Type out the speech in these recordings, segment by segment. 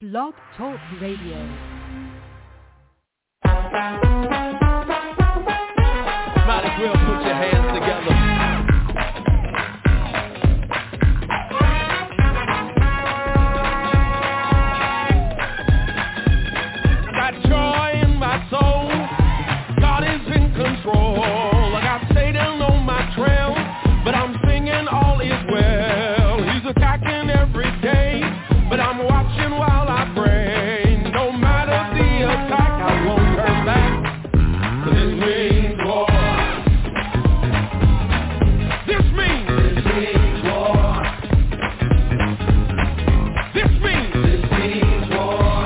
Blog Talk Radio. Might as well put your hands together. I got joy in my soul. God is in control. I got Satan on my trail, but I'm singing all is well. He's attacking every day, but I'm watching while I pray. No matter the attack, I won't turn back. 'Cause this means war. This means war. This means war.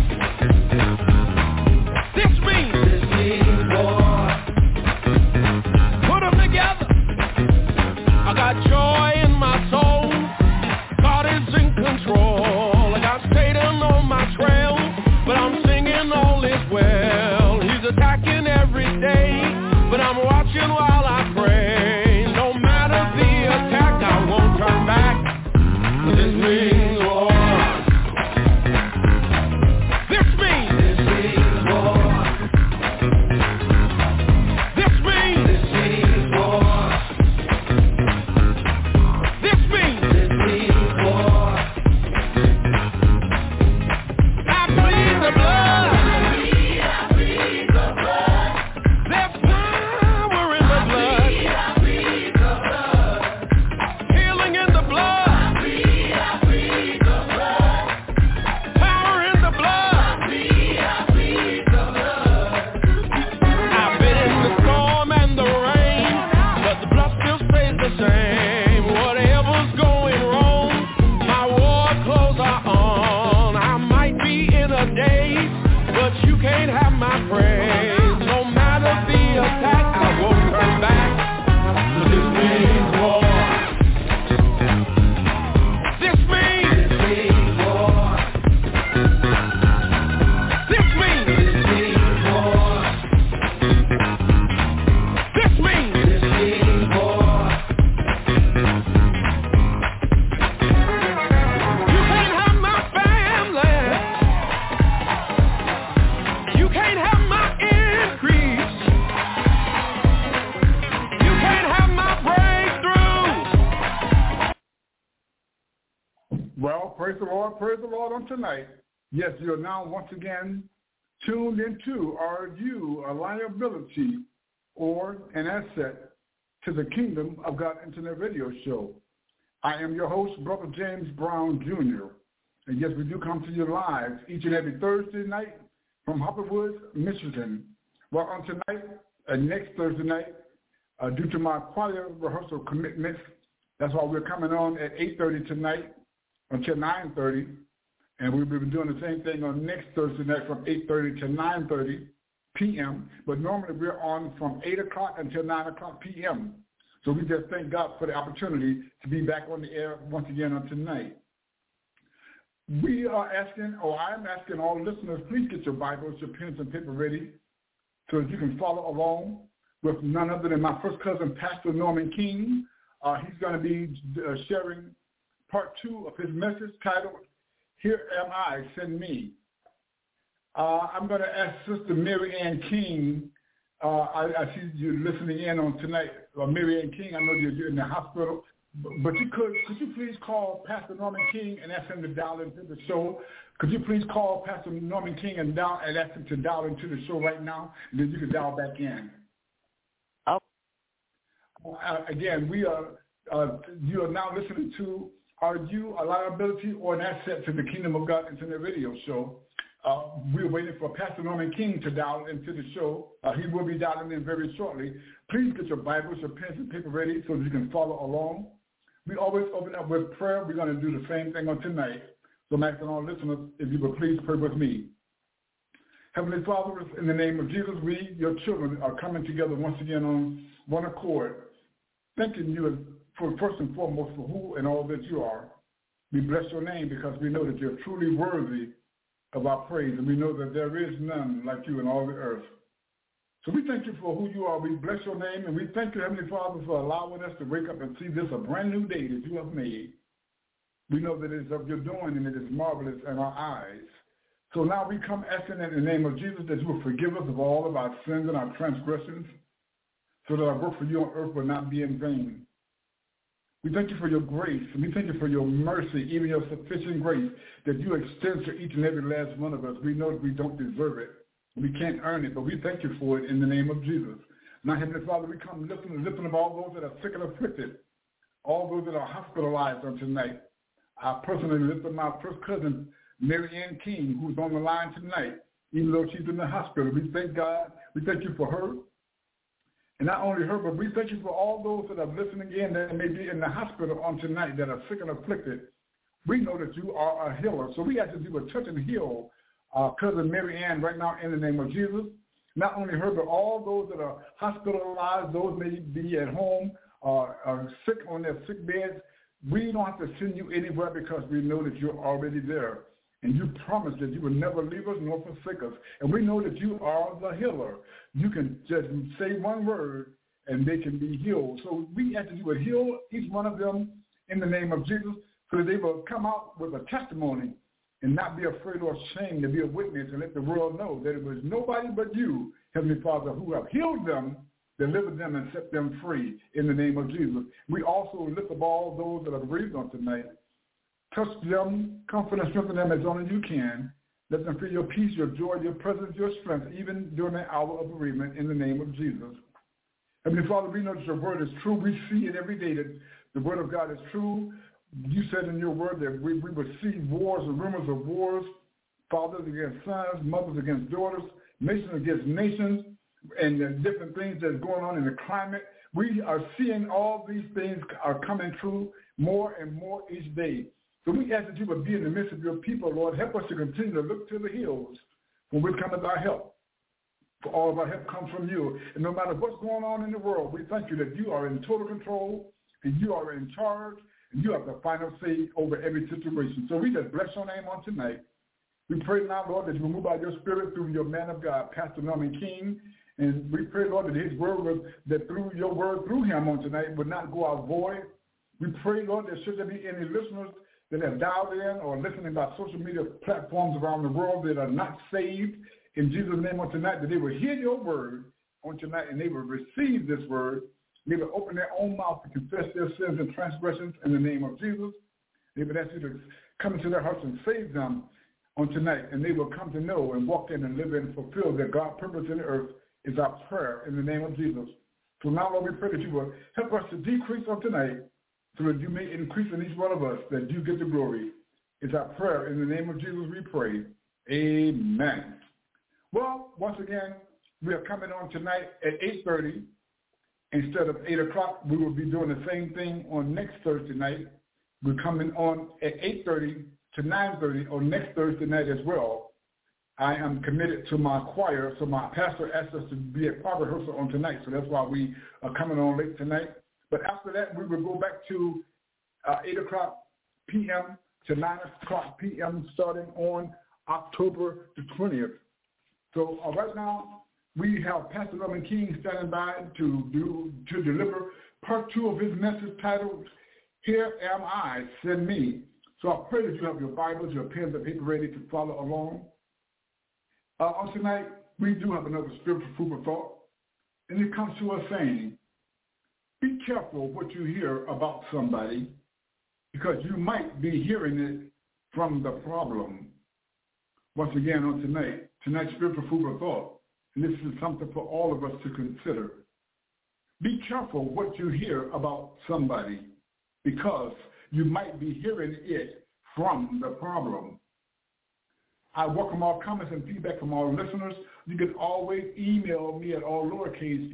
This means war. Put them together. I got joy in my soul. God is in control. I got Satan on my trail, but I'm singing all is well. He's attacking every day, but I'm watching while I pray. No matter the attack, I won't turn back. 'Cause this means war. This means war. This means war. This means war. I bleed the blood. There's power in the blood. Healing in the blood. Power in the blood. I've been in the storm and the rain, but the blood still stays the same. Whatever's going wrong, my war clothes are on. I might be in a daze, but you can't have my praise. No matter the attack, I won't turn back. 'Cause this means war. This means war. This means war. This means war. You can't have my family. You can't have my increase. You can't have my breakthrough. Well, praise the Lord on tonight. Yes, you're now once again tuned into Are You a Liability or an Asset to the Kingdom of God Internet Radio Show. I am your host, Brother James Brown Jr. And yes, we do come to you live each and every Thursday night from Hopperwood, Michigan. Well, on tonight and next Thursday night, due to my choir rehearsal commitments, that's why we're coming on at 8:30 tonight until 9:30, and we'll be doing the same thing on next Thursday night from 8:30 to 9:30 p.m., but normally we're on from 8 o'clock until 9 o'clock p.m., so we just thank God for the opportunity to be back on the air once again on tonight. We are asking, or I'm asking all listeners, please get your Bibles, your pens and paper ready so that you can follow along with none other than my first cousin, Pastor Norman King. He's going to be sharing part 2 of his message titled, Here Am I, Send Me. I'm going to ask Sister Mary Ann King. I see you listening in on tonight. Mary Ann King, I know you're in the hospital, but could you please call Pastor Norman King and ask him to dial into the show? Could you please call Pastor Norman King and ask him to dial into the show right now, and then you can dial back in. Oh. Again, you are now listening to Are You a Liability or an Asset to the Kingdom of God Internet Radio Show? We're waiting for Pastor Norman King to dial into the show. He will be dialing in very shortly. Please get your Bibles, your pens and paper ready so that you can follow along. We always open up with prayer. We're going to do the same thing on tonight. So I'm asking all listeners, if you would please pray with me. Heavenly Father, in the name of Jesus, we, your children, are coming together once again on one accord, thanking you for first and foremost for who and all that you are. We bless your name because we know that you're truly worthy of our praise, and we know that there is none like you in all the earth. So we thank you for who you are. We bless your name, and we thank you, Heavenly Father, for allowing us to wake up and see this a brand new day that you have made. We know that it is of your doing and it is marvelous in our eyes. So now we come asking in the name of Jesus that you will forgive us of all of our sins and our transgressions so that our work for you on earth will not be in vain. We thank you for your grace, and we thank you for your mercy, even your sufficient grace that you extend to each and every last one of us. We know that we don't deserve it. We can't earn it, but we thank you for it in the name of Jesus. Now, Heavenly Father, we come lifting up all those that are sick and afflicted, all those that are hospitalized on tonight. I personally lift up my first cousin, Mary Ann King, who's on the line tonight, even though she's in the hospital. We thank God. We thank you for her. And not only her, but we thank you for all those that are listening in that may be in the hospital on tonight that are sick and afflicted. We know that you are a healer. So we ask that you would touch and heal cousin Mary Ann right now in the name of Jesus. Not only her, but all those that are hospitalized, those may be at home, are sick on their sick beds. We don't have to send you anywhere because we know that you're already there. And you promised that you would never leave us nor forsake us. And we know that you are the healer. You can just say one word and they can be healed. So we ask that you would heal each one of them in the name of Jesus so that they will come out with a testimony and not be afraid or ashamed to be a witness and let the world know that it was nobody but you, Heavenly Father, who have healed them, delivered them, and set them free in the name of Jesus. We also lift up all those that are bereaved on tonight. Touch them, comfort and strengthen them as only you can. Let them feel your peace, your joy, your presence, your strength, even during the hour of bereavement in the name of Jesus. Heavenly Father, we know that your word is true. We see it every day that the word of God is true. You said in your word that we would see wars and rumors of wars, fathers against sons, mothers against daughters, nations against nations, and the different things that's going on in the climate. We are seeing all these things are coming true more and more each day. So we ask that you would be in the midst of your people, Lord. Help us to continue to look to the hills when we come with our help. For all of our help comes from you. And no matter what's going on in the world, we thank you that you are in total control and you are in charge and you have the final say over every situation. So we just bless your name on tonight. We pray now, Lord, that you will move by your spirit through your man of God, Pastor Norman King. And we pray, Lord, that his word, that through your word through him on tonight would not go out void. We pray, Lord, that should there be any listeners that have dialed in or listening by social media platforms around the world that are not saved, in Jesus' name on tonight, that they will hear your word on tonight and they will receive this word. They will open their own mouth to confess their sins and transgressions in the name of Jesus. They would ask you to come into their hearts and save them on tonight, and they will come to know and walk in and live in and fulfill their God purpose in the earth is our prayer in the name of Jesus. So now, Lord, we pray that you will help us to decrease on tonight so that you may increase in each one of us, that you get the glory. It's our prayer. In the name of Jesus we pray. Amen. Well, once again, we are coming on tonight at 8:30. Instead of 8 o'clock, we will be doing the same thing on next Thursday night. We're coming on at 8:30 to 9:30 on next Thursday night as well. I am committed to my choir, so my pastor asked us to be at choir rehearsal on tonight, so that's why we are coming on late tonight. But after that, we will go back to 8 o'clock p.m. to 9 o'clock p.m. starting on October the 20th. So right now, we have Pastor Norman King standing by to deliver part 2 of his message titled, Here Am I, Send Me. So I pray that you have your Bibles, your pens and paper ready to follow along. On tonight, we do have another spiritual food for thought, and it comes to us saying, be careful what you hear about somebody because you might be hearing it from the problem. Once again on tonight's spiritual food for thought, and this is something for all of us to consider. Be careful what you hear about somebody because you might be hearing it from the problem. I welcome all comments and feedback from all listeners. You can always email me at all lowercase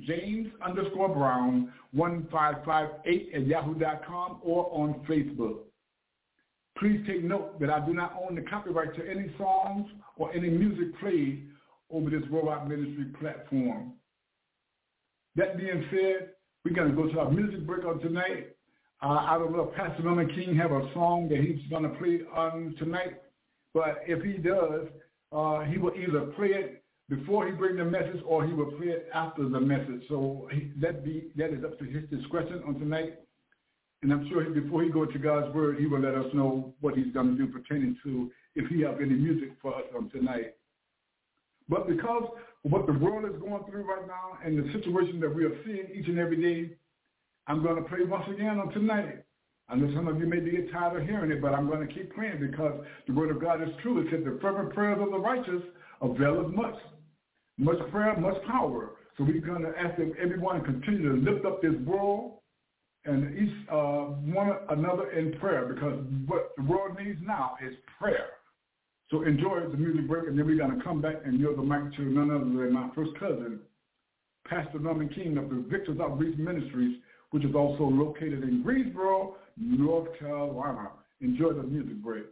James_Brown1558@yahoo.com or on Facebook. Please take note that I do not own the copyright to any songs or any music played over this Worldwide Ministry platform. That being said, we're going to go to our music break on tonight. I don't know if Pastor Norman King have a song that he's going to play on tonight, but if he does, he will either play it before he brings the message or he will play it after the message. So that is up to his discretion on tonight. And I'm sure before he goes to God's word, he will let us know what he's going to do pertaining to if he have any music for us on tonight. But because of what the world is going through right now and the situation that we are seeing each and every day, I'm going to pray once again on tonight. I know some of you may be tired of hearing it, but I'm going to keep praying because the word of God is true. It said the fervent prayers of the righteous availeth much. Much prayer, much power. So we're going to ask that everyone continue to lift up this world and each one another in prayer, because what the world needs now is prayer. So enjoy the music break, and then we're going to come back and yield the mic to none other than my first cousin, Pastor Norman King of the Victor's Outreach Ministries, which is also located in Greensboro, North Carolina. Enjoy the music break.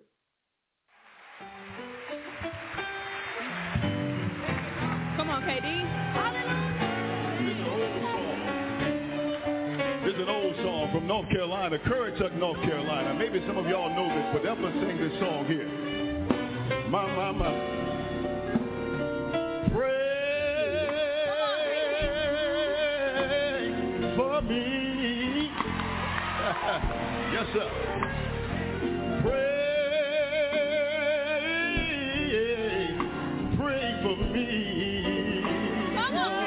Come on, KD. This is an old song from North Carolina, Currituck, North Carolina. Maybe some of y'all know this, but help us sing this song here. My. Pray for me. Yes, sir. Pray for me. Come on.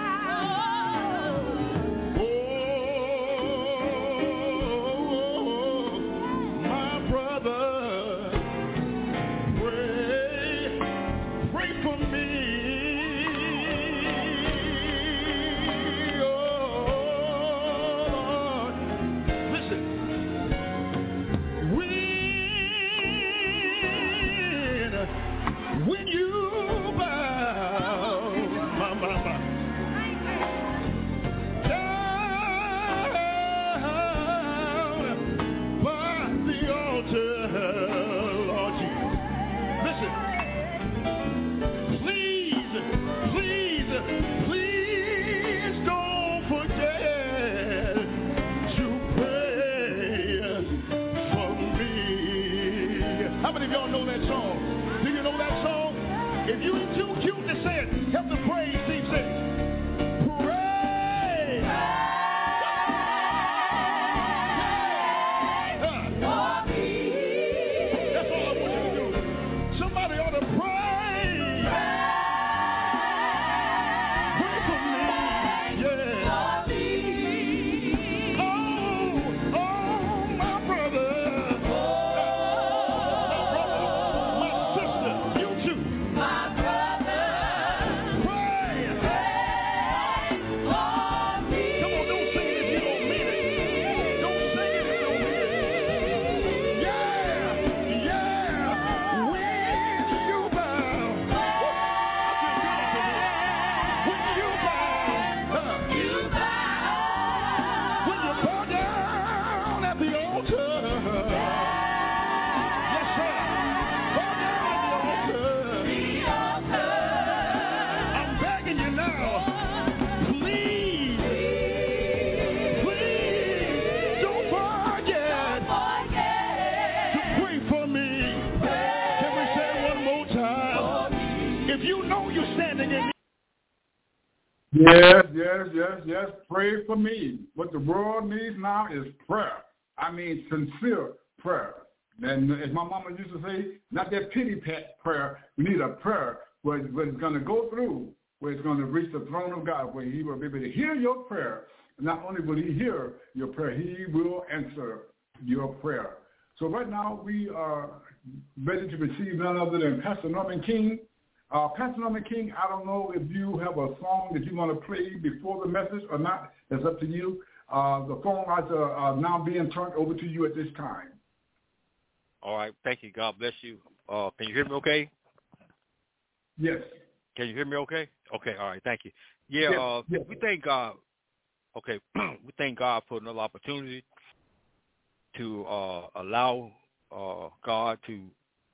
Yes. Pray for me. What the world needs now is prayer. I mean, sincere prayer. And as my mama used to say, not that pity-pat prayer. We need a prayer where it's going to go through, where it's going to reach the throne of God, where he will be able to hear your prayer. Not only will he hear your prayer, he will answer your prayer. So right now we are ready to receive none other than Pastor Norman King. Pastor Norman King, I don't know if you have a song that you want to play before the message or not. That's up to you. The phone lines are now being turned over to you at this time. All right. Thank you. God bless you. Can you hear me okay? Yes. Can you hear me okay? Okay. All right. Thank you. Yeah. Yes. We thank God. Okay. We thank God for another opportunity to allow God to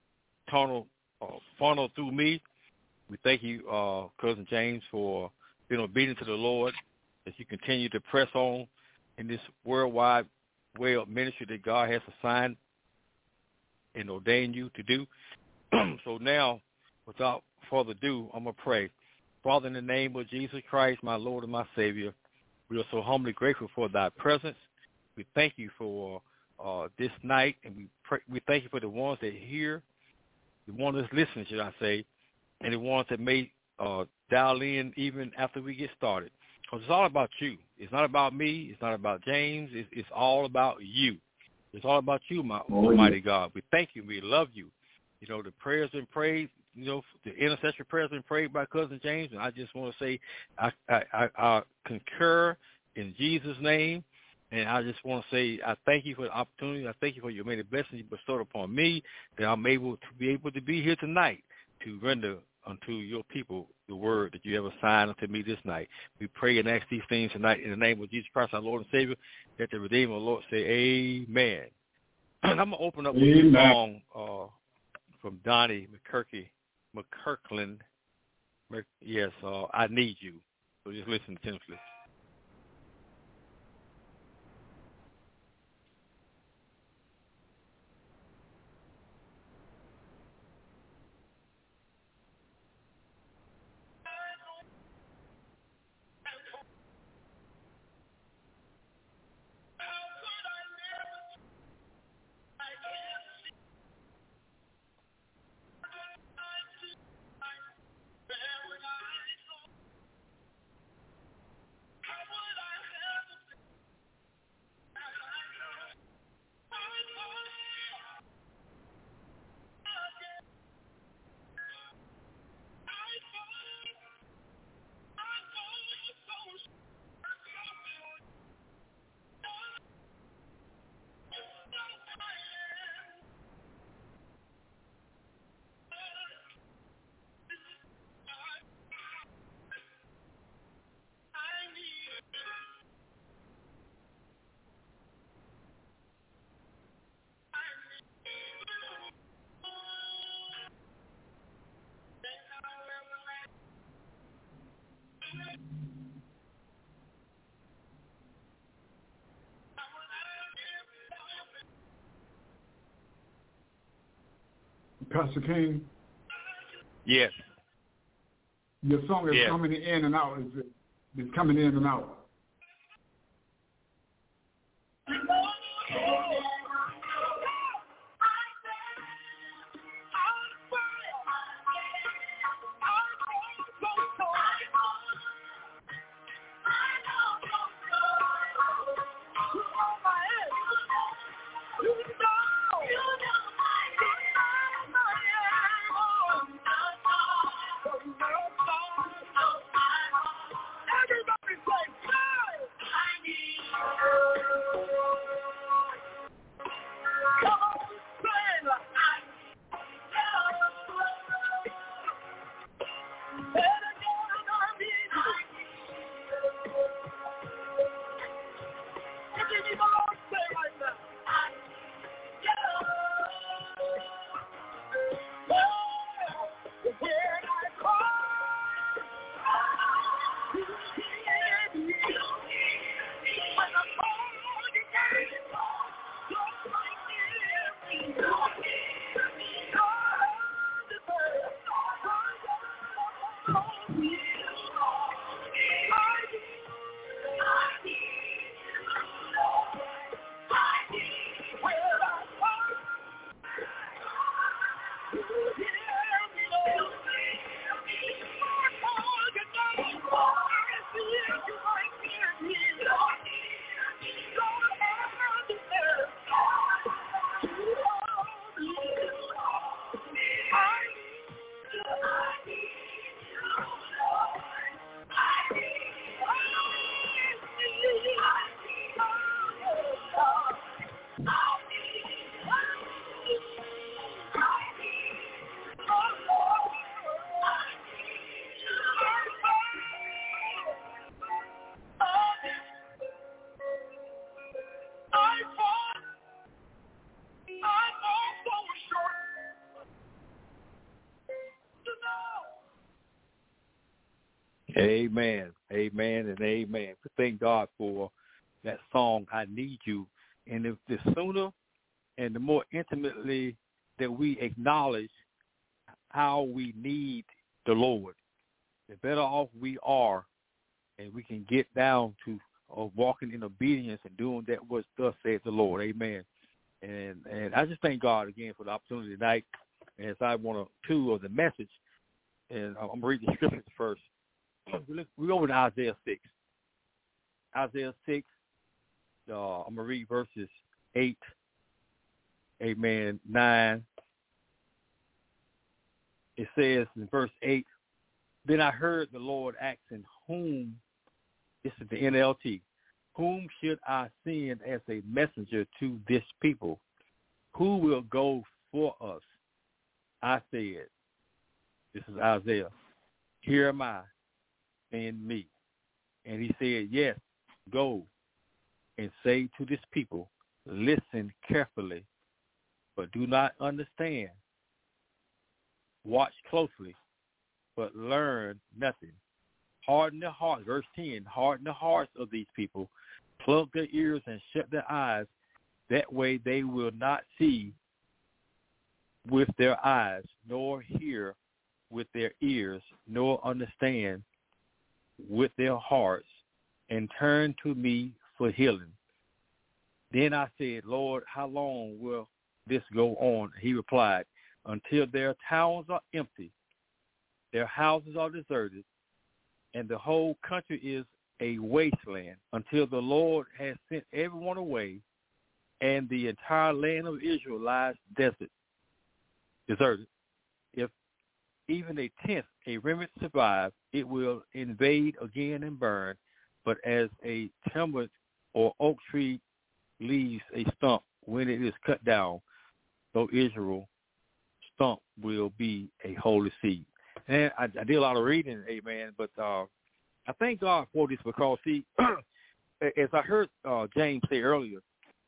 funnel through me. We thank you, Cousin James, for being obedient to the Lord as you continue to press on in this worldwide way of ministry that God has assigned and ordained you to do. So now, without further ado, I'm going to pray. Father, in the name of Jesus Christ, my Lord and my Savior, we are so humbly grateful for thy presence. We thank you for this night, and we thank you for the ones that hear, the ones that's listening, should I say, and the ones that may dial in even after we get started. Because it's all about you. It's not about me. It's not about James. It's all about you. It's all about you, my Almighty God. We thank you. We love you. You know, the prayers been prayed. You know, the intercessory prayers been prayed by Cousin James, and I just want to say I concur in Jesus' name, and I just want to say I thank you for the opportunity. I thank you for your many blessings you bestowed upon me, that I'm able to be here tonight to render unto your people the word that you have assigned unto me this night. We pray and ask these things tonight in the name of Jesus Christ, our Lord and Savior, that the Redeemer of the Lord say amen. And I'm going to open up with a song from Donnie McKirkland. Yes, I Need You. So just listen attentively. Pastor King? Yes. Your song is coming in and out. It's coming in and out. Amen, amen, and amen. We thank God for that song, I Need You. And if the sooner and the more intimately that we acknowledge how we need the Lord, the better off we are, and we can get down to of walking in obedience and doing that which thus saith the Lord. Amen. And I just thank God again for the opportunity tonight. As I want to of the message, and I'm going to read the scriptures first. We go over to Isaiah 6. Isaiah 6, I'm going to read verses 8, amen, 9. It says in verse 8, then I heard the Lord asking, whom, this is the NLT, whom should I send as a messenger to this people? Who will go for us? I said, this is Isaiah, here am I, send me. And he said, yes, go and say to this people, listen carefully, but do not understand. Watch closely, but learn nothing. Harden the heart, verse 10, harden the hearts of these people, plug their ears and shut their eyes. That way they will not see with their eyes, nor hear with their ears, nor understand with their hearts, and turn to me for healing. Then I said, Lord, how long will this go on? He replied, until their towns are empty, their houses are deserted, and the whole country is a wasteland, until the Lord has sent everyone away, and the entire land of Israel lies deserted. If even a tenth, a remnant survive, it will invade again and burn. But as a timber or oak tree leaves a stump when it is cut down, so Israel stump will be a holy seed. And I did a lot of reading, amen, but I thank God for this because, see, as I heard James say earlier,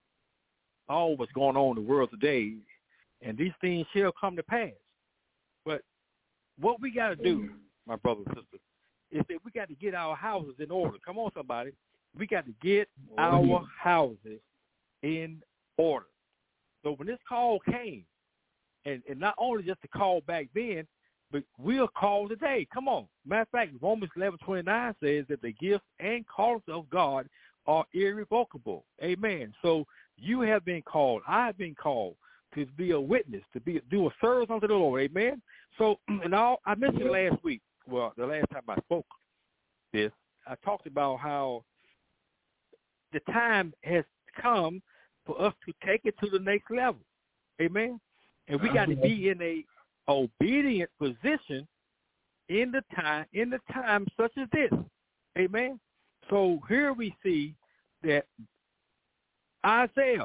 all what's going on in the world today, and these things shall come to pass. But what we got to do, my brother and sister, is that we got to get our houses in order. Come on, somebody. We got to get our houses in order. So when this call came, and not only just the call back then, but we'll call today. Come on. Matter of fact, Romans 11:29 says that the gifts and callings of God are irrevocable. Amen. So you have been called. I have been called to be a witness, to do a service unto the Lord. Amen. So, and I mentioned last week, well, the last time I spoke this, I talked about how the time has come for us to take it to the next level. Amen. And we got to be in a obedient position in the time such as this. Amen. So here we see that Isaiah,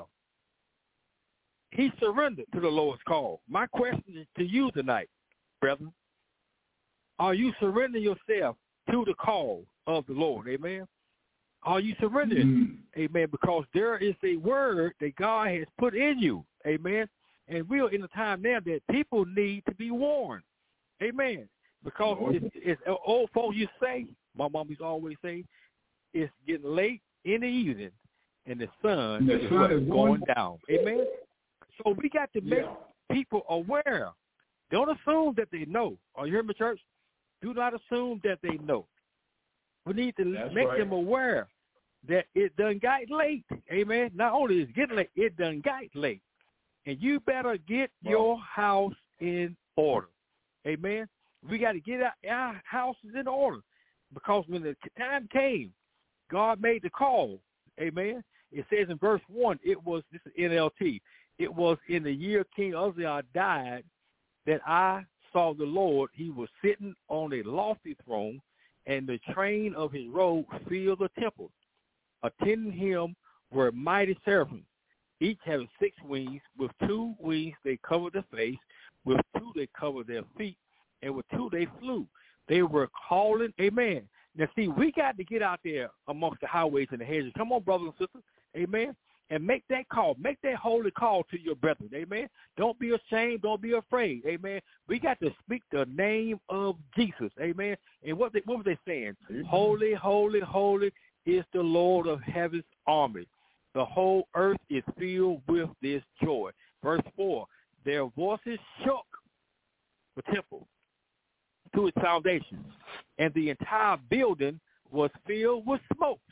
he surrendered to the Lord's call. My question is to you tonight, brethren. Are you surrendering yourself to the call of the Lord? Amen. Are you surrendering? Amen. Because there is a word that God has put in you. Amen. And we're in a time now that people need to be warned. Amen. Because it's old folks used to say, my mom used to always say, it's getting late in the evening and the sun is going down. Amen. So we got to make people aware. Don't assume that they know. Are you hearing me, church? Do not assume that they know. We need to make them aware that it done got late. Amen. Not only is it getting late, it done got late. And you better get your house in order. Amen. We got to get our houses in order. Because when the time came, God made the call. Amen. It says in verse 1, this is NLT, it was in the year King Uzziah died that I saw the Lord. He was sitting on a lofty throne, and the train of his robe filled the temple. Attending him were mighty seraphim, each having 6 wings. With 2 wings they covered their face, with 2 they covered their feet, and with 2 they flew. They were calling, amen. Now, see, we got to get out there amongst the highways and the hedges. Come on, brothers and sisters, amen, and make that call. Make that holy call to your brethren, amen. Don't be ashamed. Don't be afraid, amen. We got to speak the name of Jesus, amen. And what was they saying? Amen. Holy, holy, holy is the Lord of heaven's army. The whole earth is filled with this joy. Verse 4, their voices shook the temple to its foundations, and the entire building was filled with smoke.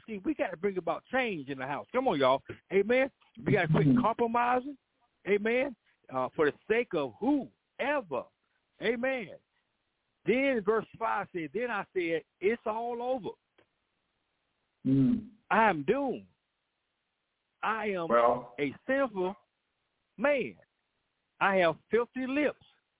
See, we got to bring about change in the house. Come on, y'all. Amen. We got to quit compromising. Amen. For the sake of whoever. Amen. Then verse 5 said, then I said, it's all over. I am doomed. I am a sinful man. I have filthy lips.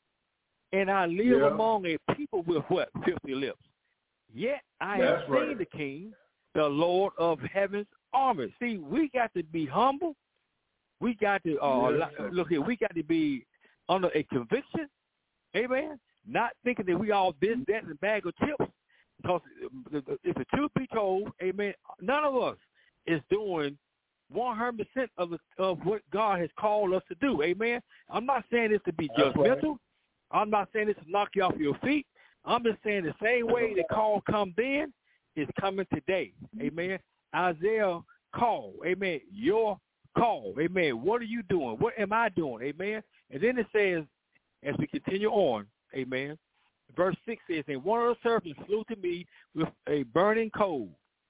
And I live among a people with what? Filthy lips. Yet I have seen the King, the Lord of heaven's armies. See, we got to be humble. We got to look here. We got to be under a conviction. Amen. Not thinking that we all this, that, and a bag of chips. Because if the truth be told, amen, none of us is doing 100% of what God has called us to do. Amen. I'm not saying this to be judgmental. I'm not saying this to knock you off your feet. I'm just saying the same way the call come then is coming today. Amen. Isaiah call. Amen. Your call. Amen. What are you doing? What am I doing? Amen. And then it says, as we continue on, amen, verse 6 says, and one of the servants flew to me with a burning coal.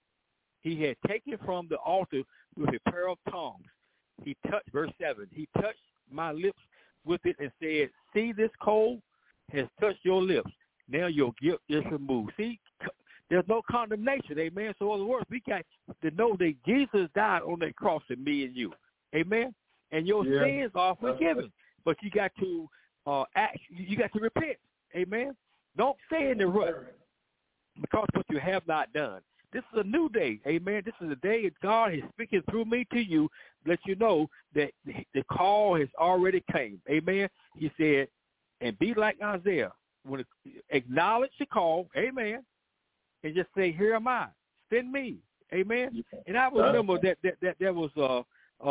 He had taken from the altar with a pair of tongs. He touched, verse 7, he touched my lips with it and said, see, this coal has touched your lips. Now your guilt is removed. See, there's no condemnation, amen. So in other words, we got to know that Jesus died on that cross for me and you, amen. And your sins are forgiven, but you got to act. You got to repent, amen. Don't stay in the rut because what you have not done. This is a new day, amen. This is a day that God is speaking through me to you, let you know that the call has already came, amen. He said, and be like Isaiah, when acknowledge the call, amen, and just say, here am I, send me, amen. And I remember that was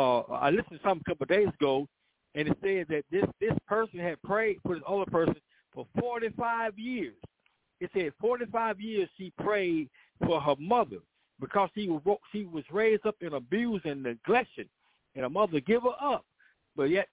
I listened to something a couple of days ago, and it said that this person had prayed for this other person for 45 years. It said 45 years she prayed for her mother because she was raised up in abuse and neglection, and her mother gave her up. But yet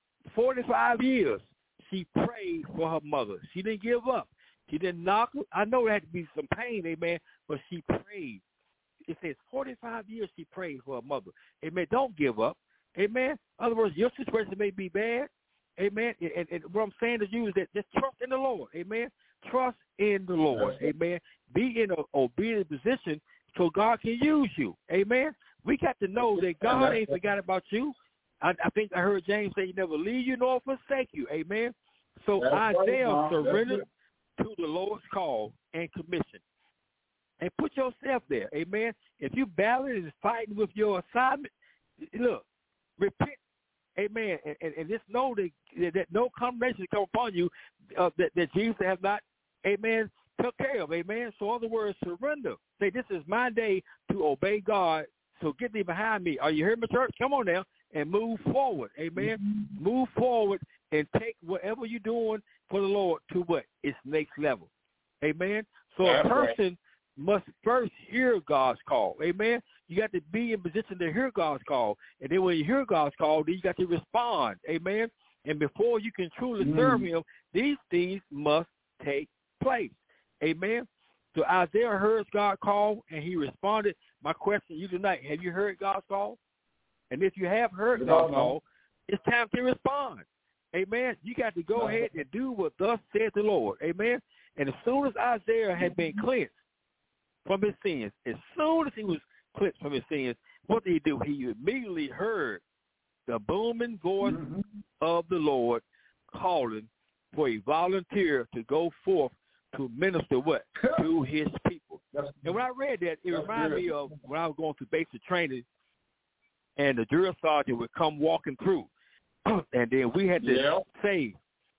45 years she prayed for her mother. She didn't give up. She didn't knock her. I know there had to be some pain, amen, but she prayed. It says 45 years she prayed for her mother. Amen. Don't give up. Amen. In other words, your situation may be bad. Amen. And what I'm saying to you is that just trust in the Lord. Amen. Trust in the Lord. Amen. Be in an obedient position so God can use you. Amen. We got to know that God ain't forgot about you. I think I heard James say he never leave you nor forsake you. Amen. So Isaiah surrendered to the Lord's call and commission. And put yourself there. Amen. If you battling and fighting with your assignment, look, repent. Amen. And just know that no condemnation come upon you that Jesus has not, amen, took care of. Amen. So in other words, surrender. Say, this is my day to obey God. So get thee behind me. Are you hearing me, church? Come on now and move forward. Amen. Mm-hmm. Move forward and take whatever you're doing for the Lord to what? Its next level. Amen. So a person must first hear God's call. Amen. You got to be in position to hear God's call. And then when you hear God's call, then you got to respond. Amen. And before you can truly serve him, these things must take place. Amen. So Isaiah heard God's call, and he responded. My question to you tonight, have you heard God's call? And if you have heard God's call, it's time to respond. Amen. You got to go ahead and do what thus said the Lord. Amen. And as soon as Isaiah had been cleansed from his sins, as soon as he was cleansed from his sins, what did he do? He immediately heard the booming voice of the Lord calling for a volunteer to go forth to minister what? To his people. And when I read that, it reminded me of when I was going through basic training, and the drill sergeant would come walking through. And then we had to say,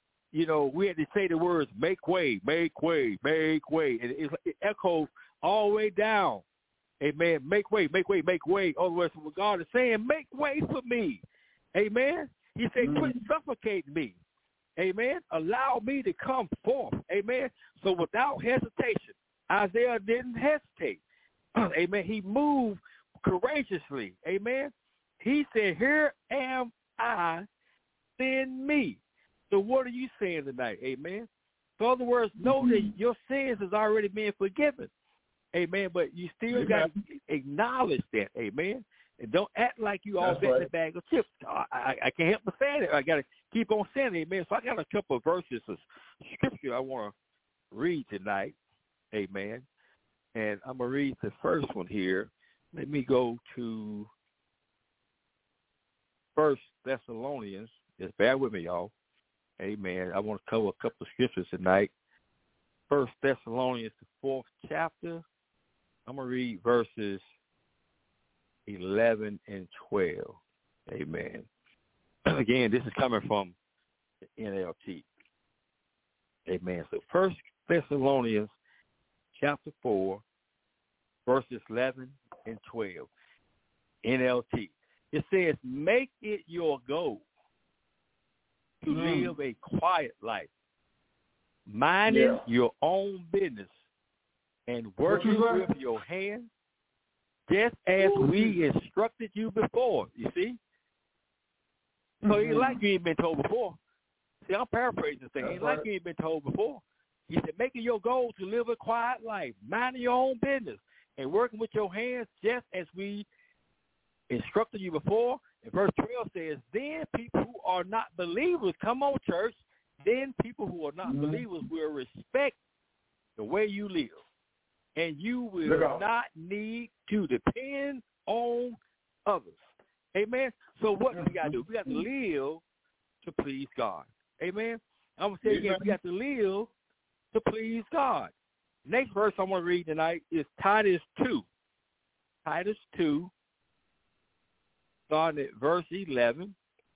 we had to say the words, make way, make way, make way. And it echoes all the way down. Amen. Make way, make way, make way. All the way from what God is saying, make way for me. Amen. He said, quit suffocating me. Amen. Allow me to come forth. Amen. So without hesitation, Isaiah didn't hesitate. Amen. He moved courageously. Amen. He said, here am I, send me. So what are you saying tonight? Amen. In other words, know that your sins has already been forgiven. Amen. But you still got to acknowledge that. Amen. And don't act like you all bet in the bag of chips. I can't help but say that. I got to keep on saying it. Amen. So I got a couple of verses of scripture I want to read tonight. Amen. And I'm going to read the first one here. Let me go to 1 Thessalonians. Just bear with me, y'all. Amen. I want to cover a couple of scriptures tonight. 1 Thessalonians, the 4th chapter. I'm going to read verses 11 and 12. Amen. Again, this is coming from the NLT. Amen. So 1 Thessalonians chapter 4, verses 11 and 12. NLT. It says, make it your goal to live a quiet life, minding your own business and working with your hands, just as we instructed you before. You see? So it's like you ain't been told before. See, I'm paraphrasing this thing. It's like you ain't been told before. He said, making your goal to live a quiet life, minding your own business, and working with your hands just as we instructed you before. And verse 12 says, then people who are not believers, come on, church, then people who are not believers will respect the way you live. And you will not need to depend on others. Amen? So what do we got to do? We got to live to please God. Amen? I'm going to say again, we got to live to please God. Next verse I want to read tonight is Titus 2. Titus 2, starting at verse 11.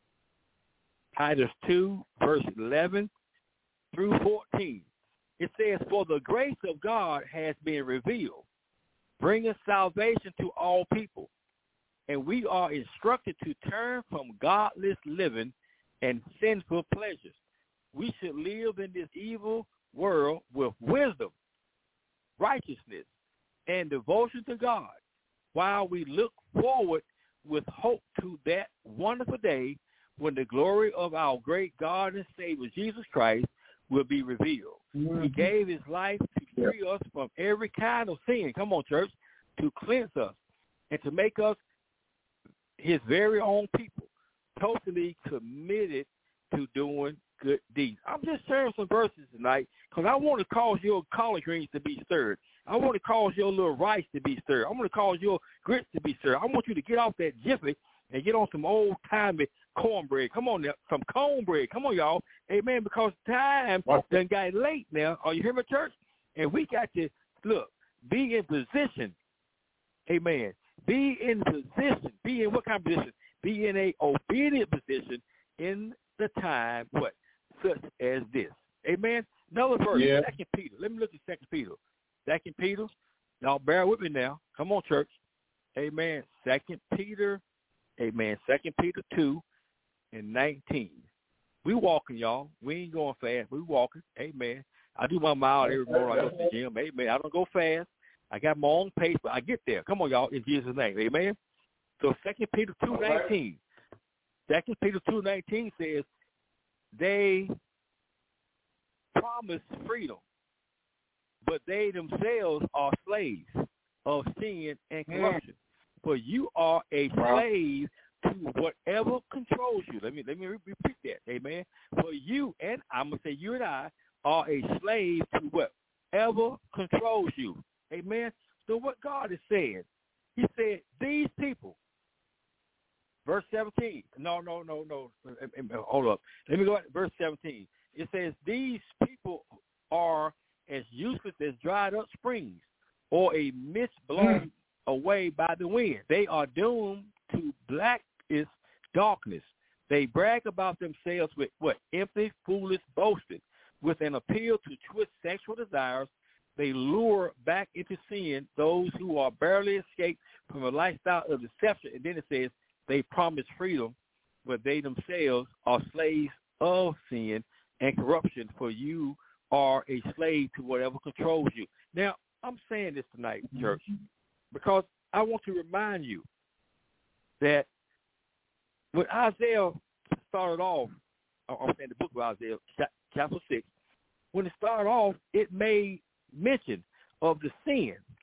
Titus 2, verse 11 through 14. It says, for the grace of God has been revealed, bringing salvation to all people. And we are instructed to turn from godless living and sinful pleasures. We should live in this evil world with wisdom, righteousness, and devotion to God, while we look forward with hope to that wonderful day when the glory of our great God and Savior, Jesus Christ, will be revealed. He gave his life to free us from every kind of sin, come on, church, to cleanse us and to make us his very own people, totally committed to doing good deeds. I'm just sharing some verses tonight because I want to cause your collard greens to be stirred. I want to cause your little rice to be stirred. I want to cause your grits to be stirred. I want you to get off that jiffy and get on some old-timey cornbread. Come on now, some cornbread. Come on, y'all. Amen, because time done got late now. Are you hearing me, church? And we got to, look, be in position. Amen. Be in position. Be in what kind of position? Be in a obedient position in the time, what? Such as this. Amen. Another verse, 2 Peter. Let me look at 2 Peter. 2 Peter. Y'all bear with me now. Come on, church. Amen. 2 Peter. Amen. 2 Peter 2 and 19. We walking, y'all. We ain't going fast. We walking. Amen. I do my mile every morning. I go to the gym. Amen. I don't go fast. I got my own pace, but I get there. Come on, y'all, in Jesus' name. Amen. So 2 Peter 2:19. 2 Peter 2:19 says, they promise freedom, but they themselves are slaves of sin and corruption. For you are a slave to whatever controls you. Let me repeat that. Amen. For you, and I'm going to say you and I, are a slave to whatever controls you. Amen. So what God is saying, he said, these people, verse 17. No. Hold up. Let me go to verse 17. It says, these people are as useless as dried up springs or a mist blown away by the wind. They are doomed to blackest darkness. They brag about themselves with what? Empty, foolish boasting. With an appeal to twist sexual desires, they lure back into sin those who are barely escaped from a lifestyle of deception. And then it says they promise freedom, but they themselves are slaves of sin and corruption, for you are a slave to whatever controls you. Now, I'm saying this tonight, church, because I want to remind you that when Isaiah started off, I'm saying the book of Isaiah, chapter 6, when it started off, it made mention of the sin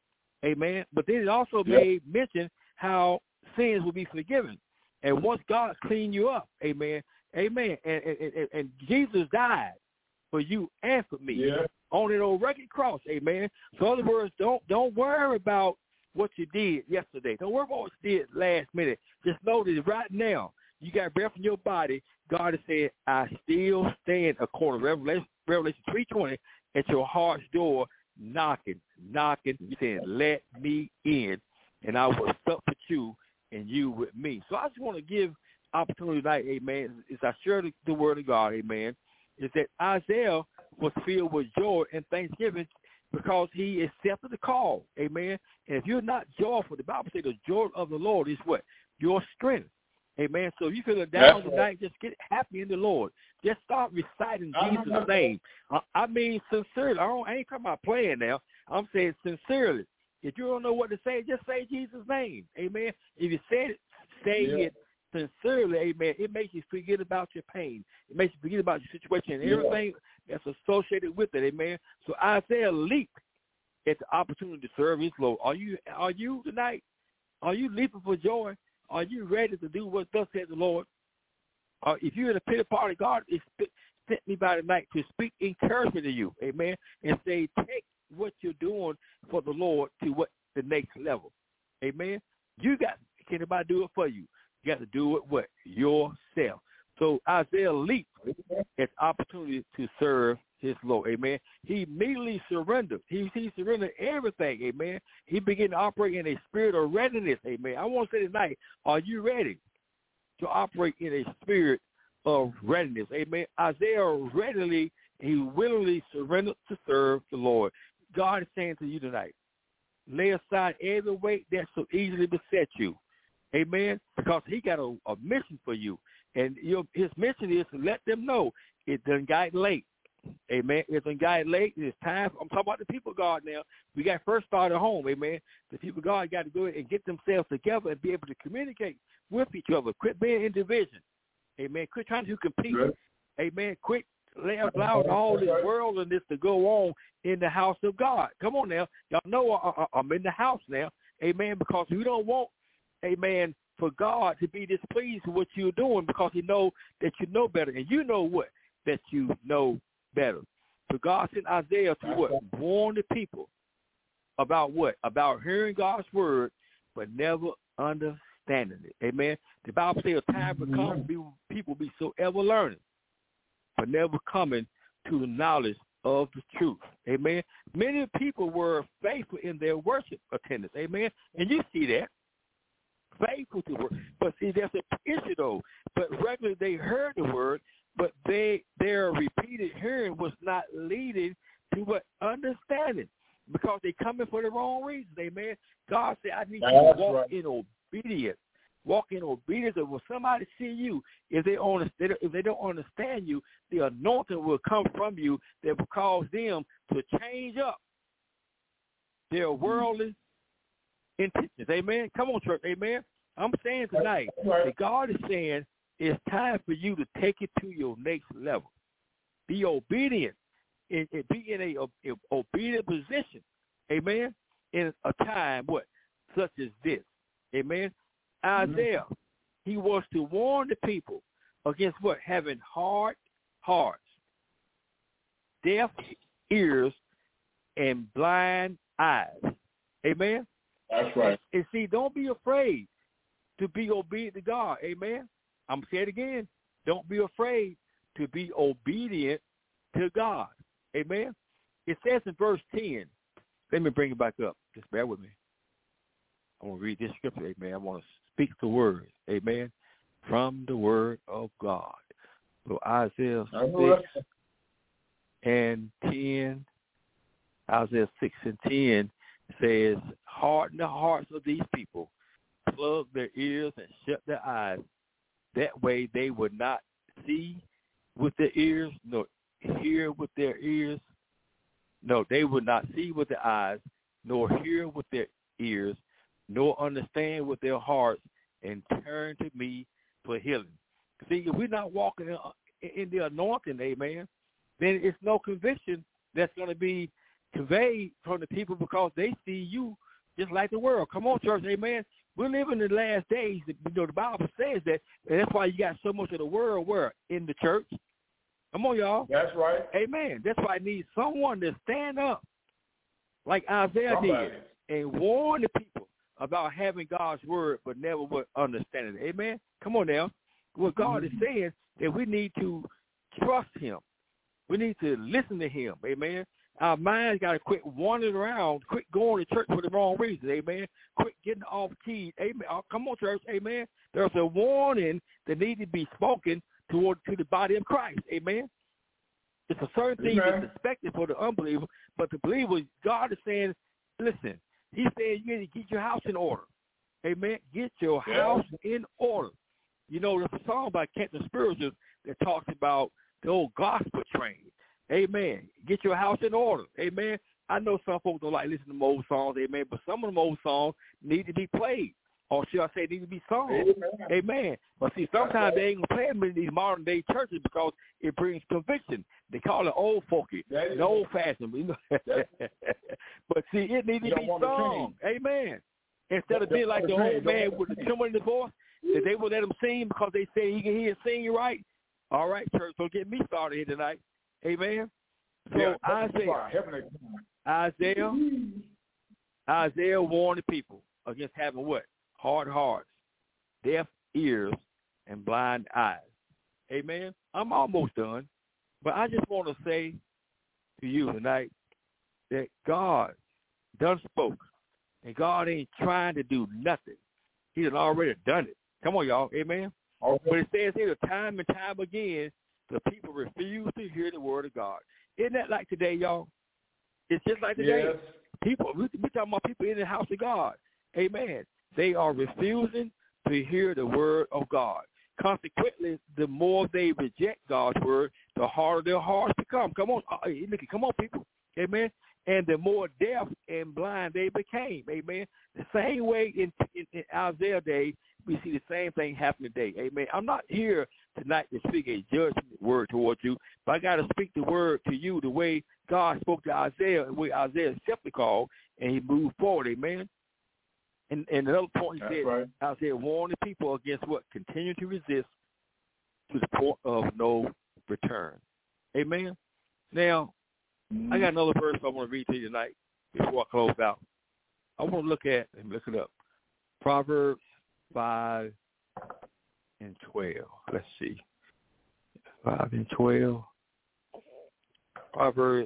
Amen. But then it also made mention how sins will be forgiven. And once God cleaned you up, amen, amen, and Jesus died for you and for me on an old rugged cross, amen. So in other words, don't worry about what you did yesterday. Don't worry about what you did last minute. Just know that right now you got breath in your body. God has said, I still stand, according to Revelation 3:20, at your heart's door, knocking, saying, let me in, and I will sup with you and you with me. So I just want to give opportunity tonight, amen, as I share the word of God, amen, is that Isaiah was filled with joy and thanksgiving because he accepted the call, amen. And if you're not joyful, the Bible says the joy of the Lord is what? Your strength, amen. So if you feel down tonight, just get happy in the Lord. Just start reciting Jesus' name. I mean sincerely. I ain't talking about playing now. I'm saying sincerely. If you don't know what to say, just say Jesus' name, amen. If you say it sincerely, amen, it makes you forget about your pain. It makes you forget about your situation and everything that's associated with it, amen. So Isaiah leaped at the opportunity to serve his Lord. Are you tonight? Are you leaping for joy? Are you ready to do what thus says the Lord? If you're in a pity party, God sent me by tonight to speak encouragement to you, amen, and say take what you're doing for the Lord to what the next level, amen. Can anybody do it for you? You got to do it what? Yourself. So Isaiah leaped at opportunity to serve his Lord, amen. He immediately surrendered. He surrendered everything, amen. He began to operate in a spirit of readiness, amen. I want to say tonight, are you ready to operate in a spirit of readiness, amen? Isaiah he willingly surrendered to serve the Lord. God is saying to you tonight, lay aside every weight that so easily beset you, amen, because he got a mission for you. And his mission is to let them know it done got late, amen. It done got late. It's time. I'm talking about the people of God now. We got first started home, amen. The people of God got to go and get themselves together and be able to communicate with each other. Quit being in division, amen. Quit trying to compete, amen. Quit allowing all this worldliness to go on in the house of God. Come on now. Y'all know I'm in the house now, amen, because we don't want, amen, for God to be displeased with what you're doing because he know that you know better. And you know what? That you know better. So God sent Isaiah to what? Warn the people about what? About hearing God's word but never understanding it. Amen. The Bible says a time will come, people be so ever learning but never coming to the knowledge of the truth. Amen. Many people were faithful in their worship attendance. Amen. And you see that. Faithful to work. But see, there's an issue though. But regularly they heard the word, but their repeated hearing was not leading to what? Understanding. Because they coming for the wrong reasons. Amen. God said, I need you to walk in obedience. Walk in obedience. And when somebody see you, if they don't understand you, the anointing will come from you that will cause them to change up their worldly intentions. Amen. Come on, church. Amen. I'm saying tonight that God is saying it's time for you to take it to your next level. Be obedient and be in a obedient position. Amen. In a time such as this. Amen. Isaiah, he was to warn the people against what? Having hard hearts, deaf ears, and blind eyes. Amen. That's right. And see, don't be afraid to be obedient to God. Amen. I'm going to say it again. Don't be afraid to be obedient to God. Amen. It says in verse 10, let me bring it back up. Just bear with me. I want to read this scripture. Amen. I want to speak the word. Amen. From the word of God. So Isaiah 6 and 10, Isaiah 6 and 10 says, harden the hearts of these people, plug their ears and shut their eyes. That way they would not see with their ears, nor hear with their ears. No, they would not see with their eyes, nor hear with their ears, nor understand with their hearts, and turn to me for healing. See, if we're not walking in the anointing, amen, then it's no conviction that's going to be conveyed from the people because they see you just like the world. Come on, church, amen. We're living in the last days. You know, the Bible says that, and that's why you got so much of the world where in the church. Come on, y'all. That's right. Amen. That's why I need someone to stand up like Isaiah did and warn the people about having God's word but never would understand it. Amen. Come on now. What God is saying that we need to trust him. We need to listen to him. Amen. Our minds got to quit wandering around, quit going to church for the wrong reasons. Amen. Quit getting off key. Amen. Oh, come on, church. Amen. There's a warning that needs to be spoken to the body of Christ. Amen. It's a certain thing that's expected for the unbeliever, but the believer, God is saying, listen, he's saying you need to get your house in order. Amen. Get your house in order. You know, there's a song by Kenton Spirituals that talks about the old gospel train. Amen. Get your house in order. Amen. I know some folks don't like listening to old songs. Amen. But some of them old songs need to be played. Or should I say need to be sung. Amen. But see, sometimes they ain't going to play them in these modern day churches because it brings conviction. They call it old folky, the old fashioned. You know? But see, it needs to be sung. Amen. Instead of being like the old man with the tremor in the voice, that they will let him sing because they say he can hear sing right. All right, church, so get me started here tonight. Amen. So Isaiah warned the people against having what? Hard hearts, deaf ears, and blind eyes. Amen. I'm almost done, but I just want to say to you tonight that God done spoke, and God ain't trying to do nothing. He has already done it. Come on, y'all. Amen. Okay. But it says here time and time again, the people refuse to hear the word of God. Isn't that like today, y'all? It's just like today. Yes. People, we're talking about people in the house of God. Amen. They are refusing to hear the word of God. Consequently, the more they reject God's word, the harder their hearts become. Come on, come on, people. Amen. And the more deaf and blind they became. Amen. The same way in Isaiah's day, we see the same thing happen today. Amen. I'm not here tonight to speak a judgment word towards you, but I got to speak the word to you the way God spoke to Isaiah, the way Isaiah simply called, and he moved forward. Amen. And another point, he said, Isaiah warned the people against what? Continue to resist to the point of no return. Amen. Now, I got another verse I want to read to you tonight before I close out. I want to look at and look it up. Proverbs 5 and 12. Let's see. 5 and 12. Proverbs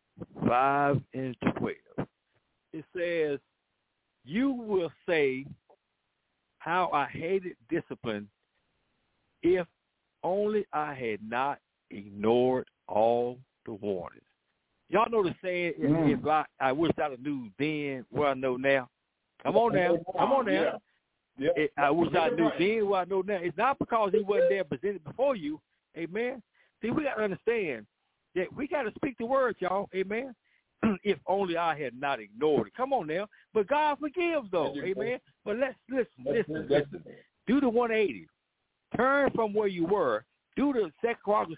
5 and 12. It says, you will say how I hated discipline if only I had not ignored all the warnings. Y'all know the saying, if I wish I knew then what I know now. Come on now. Come on now. Yeah. I wish I knew then what I know now. It's not because he wasn't there presented before you. Amen. See, we got to understand that we got to speak the word, y'all. Amen. If only I had not ignored it. Come on now. But God forgives, though. Amen. But let's listen. Do the 180. Turn from where you were. Do the 2 Chronicles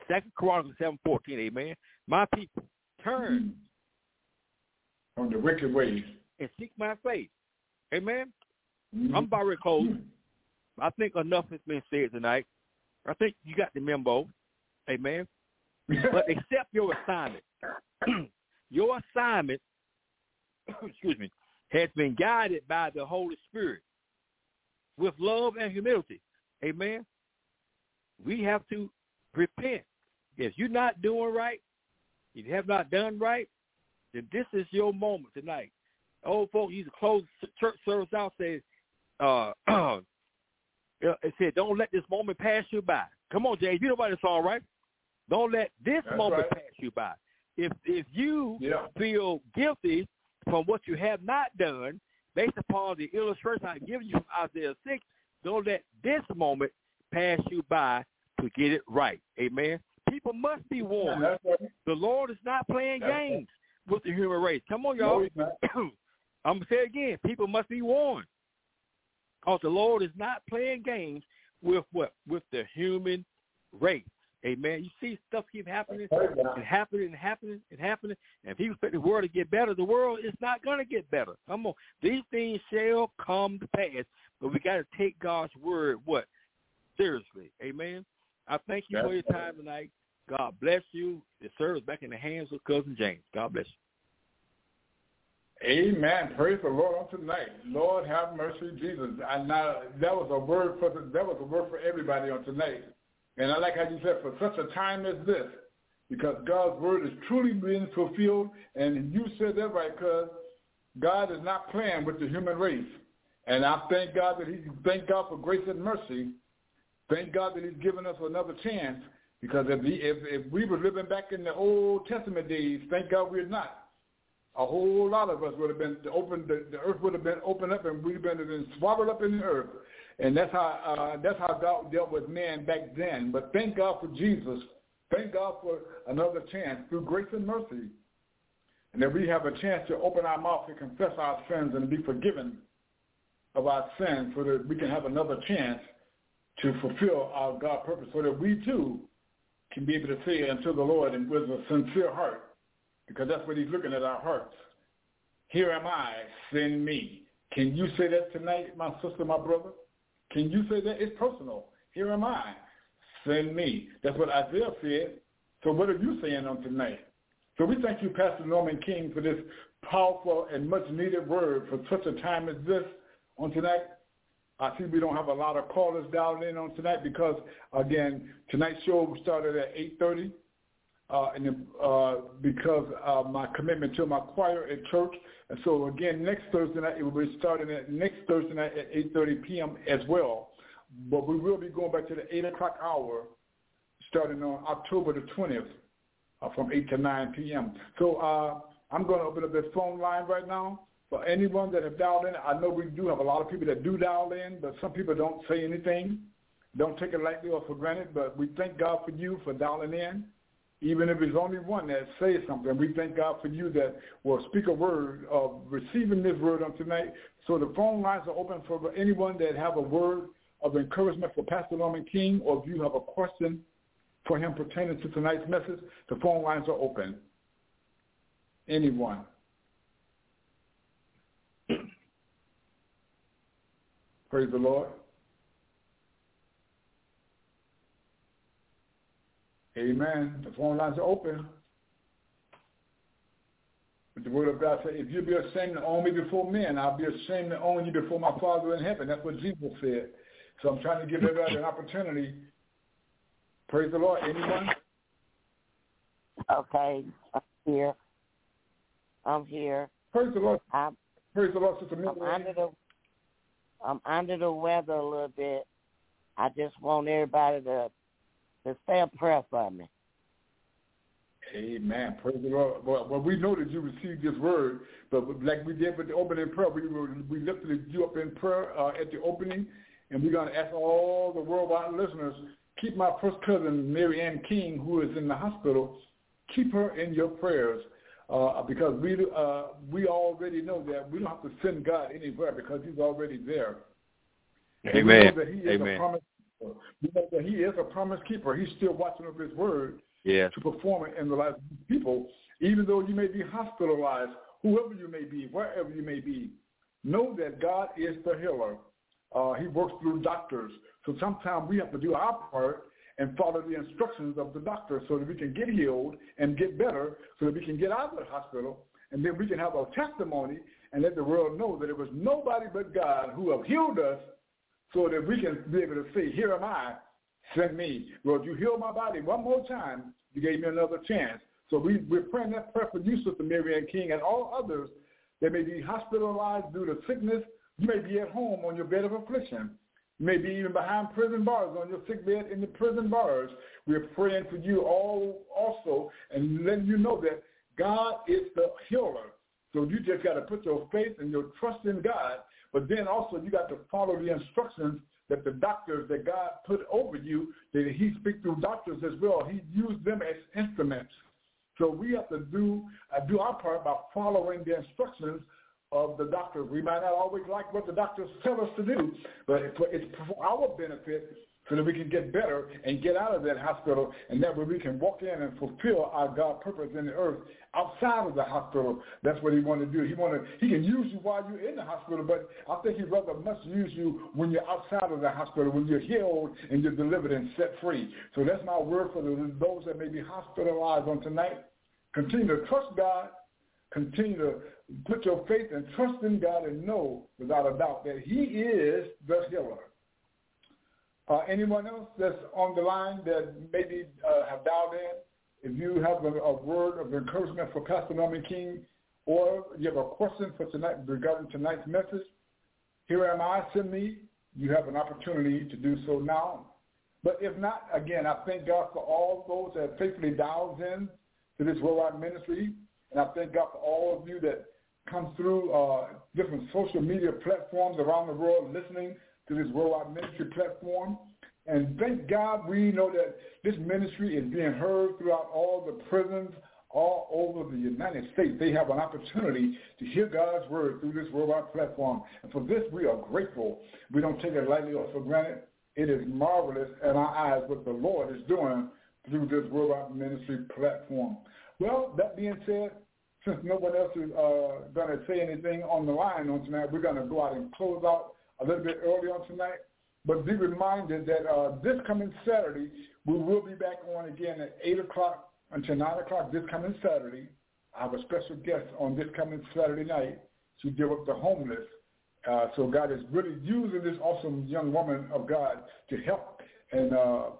7:14. Amen. My people, turn from the wicked ways and seek my face. Amen. I'm about to close. I think enough has been said tonight. I think you got the memo. Amen. But accept your assignment. Your assignment, has been guided by the Holy Spirit with love and humility. Amen. We have to repent. If you're not doing right, if you have not done right, then this is your moment tonight. Old folks used to close church service out, say, it said, don't let this moment pass you by. Come on, James. You know about this song, right? Don't let this moment pass you by. If you feel guilty from what you have not done, based upon the illustration I've given you from Isaiah 6, don't let this moment pass you by to get it right. Amen. People must be warned. The Lord is not playing games with the human race. Come on, y'all. No, I'm going to say it again. People must be warned. Because the Lord is not playing games with what? With the human race. Amen. You see stuff keep happening and happening and happening and happening, and people expect the world to get better. The world is not going to get better. Come on. These things shall come to pass, but we got to take God's word, seriously. Amen. I thank you for your time tonight. God bless you. The service back in the hands of Cousin James. God bless you. Amen. Praise the Lord on tonight. Lord have mercy, Jesus. Now that was a word for everybody on tonight. And I like how you said, for such a time as this, because God's word is truly being fulfilled. And you said that right, because God is not playing with the human race. And I thank God for grace and mercy. Thank God that He's given us another chance. Because if we were living back in the Old Testament days, thank God we're not. A whole lot of us would have been open. The earth would have been opened up, and we'd been swallowed up in the earth. And that's how God dealt with man back then. But thank God for Jesus. Thank God for another chance through grace and mercy, and that we have a chance to open our mouth and confess our sins and be forgiven of our sins, so that we can have another chance to fulfill our God purpose, so that we too can be able to say unto the Lord and with a sincere heart, because that's what He's looking at, our hearts. Here am I, send me. Can you say that tonight, my sister, my brother? Can you say that? It's personal. Here am I, send me. That's what Isaiah said. So what are you saying on tonight? So we thank you, Pastor Norman King, for this powerful and much-needed word for such a time as this on tonight. I see we don't have a lot of callers dialed in on tonight because, again, tonight's show started at 8:30. Because of my commitment to my choir at church. And so, again, next Thursday night, it will be starting next Thursday night at 8:30 p.m. as well. But we will be going back to the 8 o'clock hour starting on October the 20th from 8 to 9 p.m. So I'm going to open up this phone line right now. For anyone that have dialed in, I know we do have a lot of people that do dial in, but some people don't say anything. Don't take it lightly or for granted, but we thank God for you for dialing in. Even if it's only one that says something, we thank God for you that will speak a word of receiving this word on tonight. So the phone lines are open for anyone that have a word of encouragement for Pastor Norman King, or if you have a question for him pertaining to tonight's message, the phone lines are open. Anyone. Praise the Lord. Amen. The phone lines are open. But the word of God said, if you be ashamed to own me before men, I'll be ashamed to own you before my Father in heaven. That's what Jesus said. So I'm trying to give everybody an opportunity. Praise the Lord. Anyone? Okay. I'm here. Praise the Lord. Praise the Lord, Sister Miller. I'm under the weather a little bit. I just want everybody to say a prayer for me. Amen. Praise the Lord. Well, we know that you received this word, but like we did with the opening prayer, we lifted you up in prayer at the opening, and we're going to ask all the worldwide listeners, keep my first cousin, Mary Ann King, who is in the hospital, keep her in your prayers, because we already know that we don't have to send God anywhere because He's already there. Amen. We know that He is Amen. a promise. We know that He is a promise keeper. He's still watching over His word to perform it in the lives of people. Even though you may be hospitalized, whoever you may be, wherever you may be, know that God is the healer. He works through doctors. So sometimes we have to do our part and follow the instructions of the doctor so that we can get healed and get better, so that we can get out of the hospital, and then we can have a testimony and let the world know that it was nobody but God who have healed us, so that we can be able to say, here am I, send me. Lord, you healed my body one more time. You gave me another chance. So we're praying that prayer for you, Sister Mary Ann King, and all others that may be hospitalized due to sickness. You may be at home on your bed of affliction. You may be even behind prison bars, on your sick bed in the prison bars. We're praying for you all also and letting you know that God is the healer. So you just got to put your faith and your trust in God. But then also you got to follow the instructions that the doctors that God put over you, that He speaks through doctors as well. He used them as instruments. So we have to do our part by following the instructions of the doctors. We might not always like what the doctors tell us to do, but it's for our benefit so that we can get better and get out of that hospital, and that way we can walk in and fulfill our God purpose in the earth outside of the hospital. That's what he want to do. He can use you while you're in the hospital, but I think he'd rather much use you when you're outside of the hospital, when you're healed and you're delivered and set free. So that's my word for those that may be hospitalized on tonight. Continue to trust God. Continue to put your faith and trust in God and know without a doubt that he is the healer. Anyone else that's on the line that maybe have dialed in, if you have a word of encouragement for Pastor Norman King, or you have a question for tonight regarding tonight's message, here am I, send me. You have an opportunity to do so now. But if not, again, I thank God for all those that faithfully dials in to this worldwide ministry, and I thank God for all of you that come through different social media platforms around the world listening to this worldwide ministry platform. And thank God we know that this ministry is being heard throughout all the prisons all over the United States. They have an opportunity to hear God's word through this worldwide platform. And for this, we are grateful. We don't take it lightly or for granted. It is marvelous in our eyes what the Lord is doing through this worldwide ministry platform. Well, that being said, since no one else is going to say anything on the line on tonight, we're going to go out and close out a little bit early on tonight. But be reminded that this coming Saturday, we will be back on again at 8 o'clock until 9 o'clock this coming Saturday. I have a special guest on this coming Saturday night to deal with the homeless. So God is really using this awesome young woman of God to help and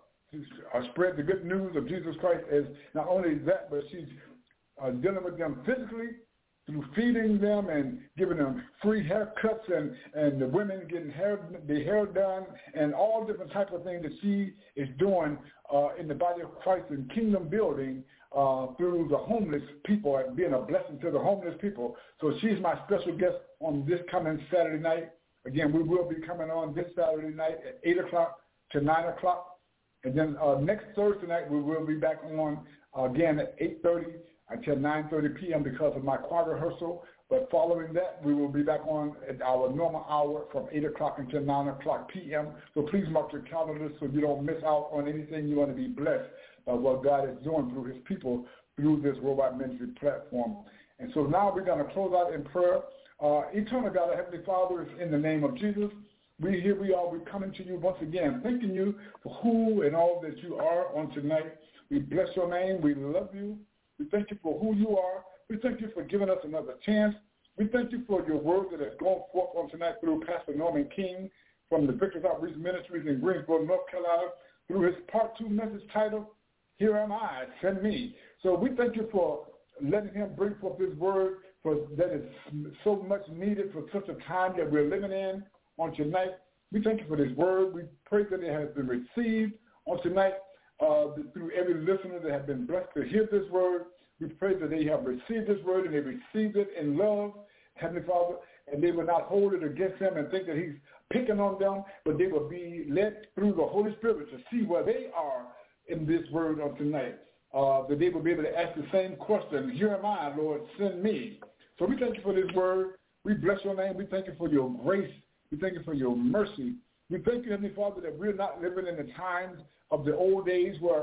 spread the good news of Jesus Christ. As not only that, but she's dealing with them physically through feeding them and giving them free haircuts and the women getting their hair done and all different types of things that she is doing in the body of Christ and kingdom building through the homeless people and being a blessing to the homeless people. So she's my special guest on this coming Saturday night. Again, we will be coming on this Saturday night at 8 o'clock to 9 o'clock. And then next Thursday night, we will be back on again at 8:30 until 9:30 p.m. because of my choir rehearsal. But following that, we will be back on at our normal hour from 8 o'clock until 9 o'clock p.m. So please mark your calendars so you don't miss out on anything. You want to be blessed by what God is doing through his people through this worldwide ministry platform. And so now we're going to close out in prayer. Eternal God, our Heavenly Father, in the name of Jesus, here we are. We're coming to you once again, thanking you for who and all that you are on tonight. We bless your name. We love you. We thank you for who you are. We thank you for giving us another chance. We thank you for your word that has gone forth on tonight through Pastor Norman King from the Victor's Outreach Ministries in Greensboro, North Carolina, through his Part 2 message titled, Here Am I, Send Me. So we thank you for letting him bring forth this word that is so much needed for such a time that we're living in on tonight. We thank you for this word. We pray that it has been received on tonight through every listener that has been blessed to hear this word. We pray that they have received this word and they received it in love, Heavenly Father, and they will not hold it against him and think that he's picking on them, but they will be led through the Holy Spirit to see where they are in this word on tonight, that they will be able to ask the same question, here am I, Lord, send me. So we thank you for this word. We bless your name. We thank you for your grace. We thank you for your mercy. We thank you, Heavenly Father, that we're not living in the times of the old days where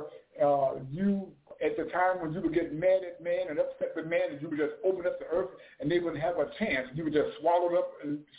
you, at the time when you would get mad at man and upset with man, and you would just open up the earth and they wouldn't have a chance. You would just swallow them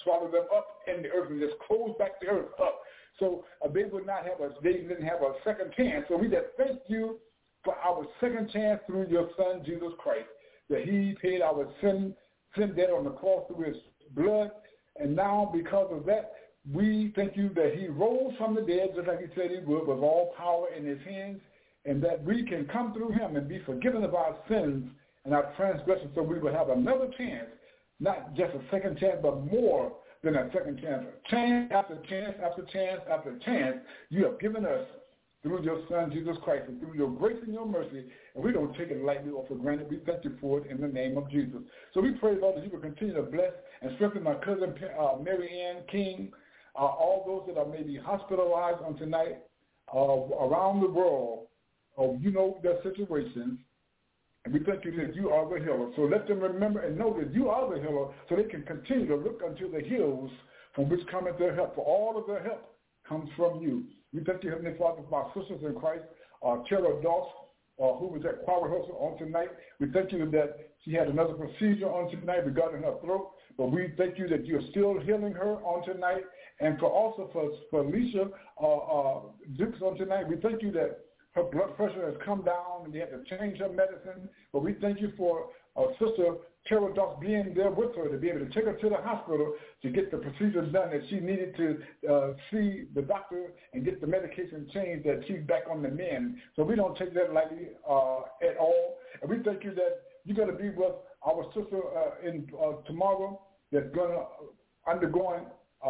up in the earth and just close back the earth up. So they didn't have a second chance. So we just thank you for our second chance through your Son, Jesus Christ, that he paid our sin debt on the cross through his blood. And now because of that, we thank you that he rose from the dead, just like he said he would, with all power in his hands, and that we can come through him and be forgiven of our sins and our transgressions, so we will have another chance, not just a second chance, but more than a second chance. Chance after chance after chance after chance you have given us through your Son, Jesus Christ, and through your grace and your mercy, and we don't take it lightly or for granted. We thank you for it in the name of Jesus. So we pray, Lord, that you will continue to bless and strengthen my cousin Mary Ann King, all those that are maybe hospitalized on tonight around the world. You know their situations, and we thank you that you are the healer. So let them remember and know that you are the healer, so they can continue to look unto the hills from which cometh their help. For all of their help comes from you. We thank you, Heavenly Father, for our sisters in Christ, Tara Doss, who was at choir rehearsal on tonight. We thank you that she had another procedure on tonight regarding her throat, but we thank you that you're still healing her on tonight. And for Alicia Dukes on tonight, we thank you that her blood pressure has come down and they had to change her medicine. But we thank you for Sister Tara Doss being there with her to be able to take her to the hospital to get the procedures done that she needed to see the doctor and get the medication changed, that she's back on the mend. So we don't take that lightly at all. And we thank you that you're going to be with our sister tomorrow that's going to undergoing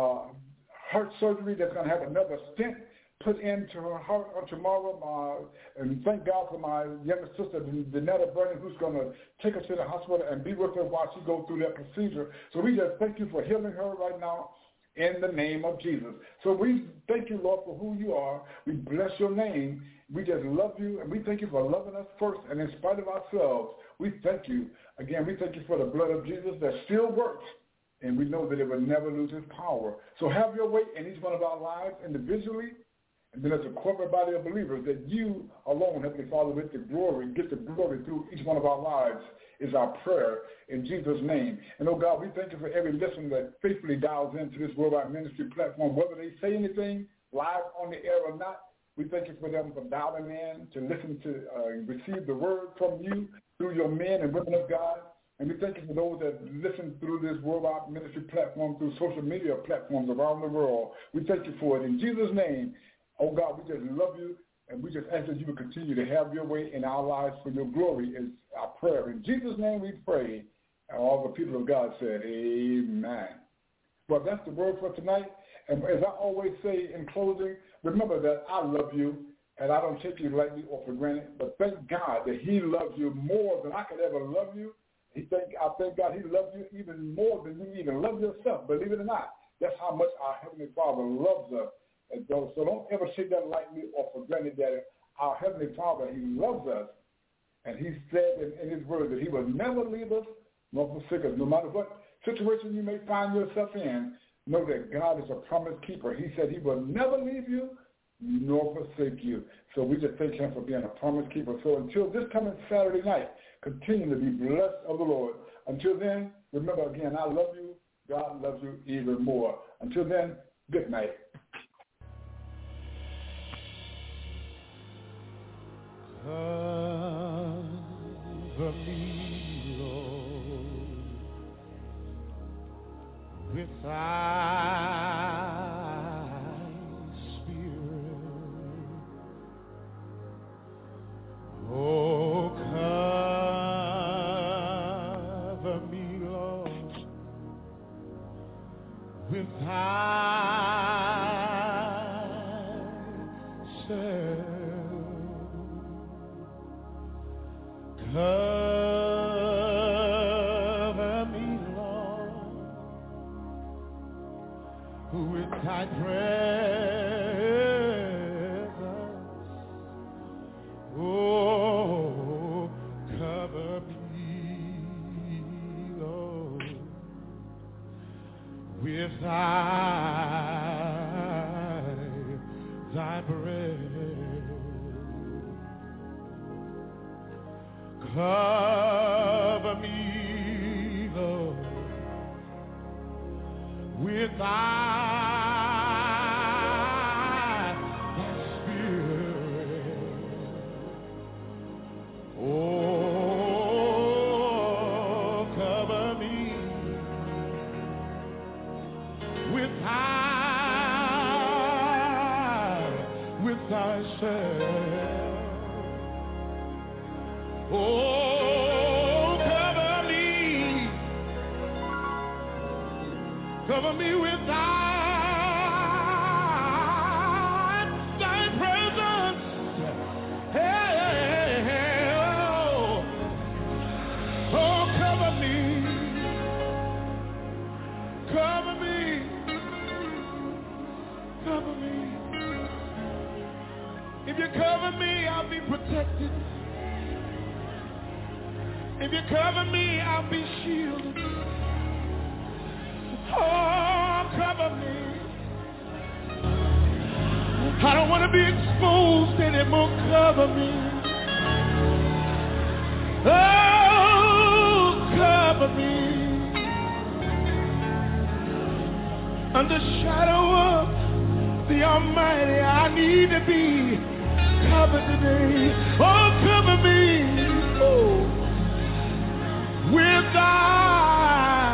heart surgery, that's going to have another stent put into her heart tomorrow. And thank God for my younger sister, Danetta Burning, who's going to take her to the hospital and be with her while she goes through that procedure. So we just thank you for healing her right now in the name of Jesus. So we thank you, Lord, for who you are. We bless your name. We just love you, and we thank you for loving us first. And in spite of ourselves, we thank you. Again, we thank you for the blood of Jesus that still works. And we know that it will never lose its power. So have your way in each one of our lives individually, and then as a corporate body of believers, that you alone, Heavenly Father, get the glory through each one of our lives is our prayer in Jesus' name. And, oh, God, we thank you for every listener that faithfully dials into this Worldwide Ministry platform, whether they say anything live on the air or not. We thank you for them for dialing in to listen to receive the word from you through your men and women of God. And we thank you for those that listen through this Worldwide Ministry platform, through social media platforms around the world. We thank you for it. In Jesus' name, oh, God, we just love you, and we just ask that you will continue to have your way in our lives for your glory is our prayer. In Jesus' name we pray. And all the people of God said, amen. Well, that's the word for tonight. And as I always say in closing, remember that I love you, and I don't take you lightly or for granted. But thank God that he loves you more than I could ever love you. I thank God he loves you even more than you even love yourself. Believe it or not, that's how much our Heavenly Father loves us. And so don't ever take that lightly or for granted that our Heavenly Father, he loves us. And he said in his word that he will never leave us nor forsake us. No matter what situation you may find yourself in, know that God is a promise keeper. He said he will never leave you nor forsake you. So we just thank him for being a promise keeper. So until this coming Saturday night, continue to be blessed of the Lord. Until then, remember again, I love you. God loves you even more. Until then, good night. Cover me, Lord, with thy Spirit. Oh, cover me, Lord, with thyself. Cover me, Lord, with thy presence. Oh, cover me, Lord, with thy breath. Cover me, Lord, with thy Spirit. Oh, cover me with thyself. Oh, cover me with thy presence. Hey, oh, cover me, cover me, cover me. If you cover me, I'll be protected. If you cover me, I'll be shielded. Oh, cover me. I don't want to be exposed anymore. Cover me. Oh, cover me. Under shadow of the Almighty, I need to be covered today. Oh, cover me. Ooh. With thy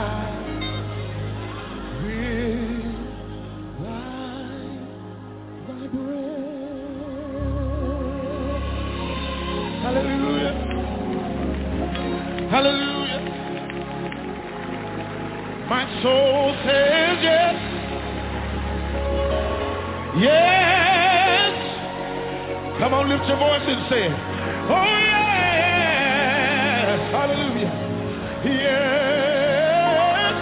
breath. Hallelujah. Hallelujah. My soul says yes. Yes. Come on, lift your voice and say it. Oh, yes. Hallelujah. Yes.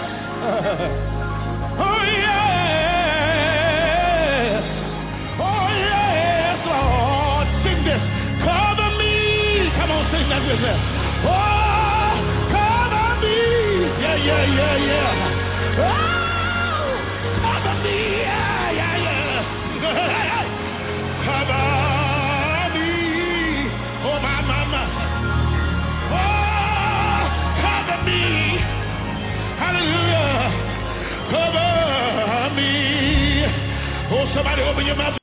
Oh, yes. Oh, yes, Lord. Sing this. Cover me. Come on, sing that with us. Oh, cover me. Yeah, yeah, yeah, yeah. Oh, cover me. Yeah, yeah, yeah. Cover me. Oh, my mama. Oh, cover me. Hallelujah. Cover me. Oh, somebody open your mouth.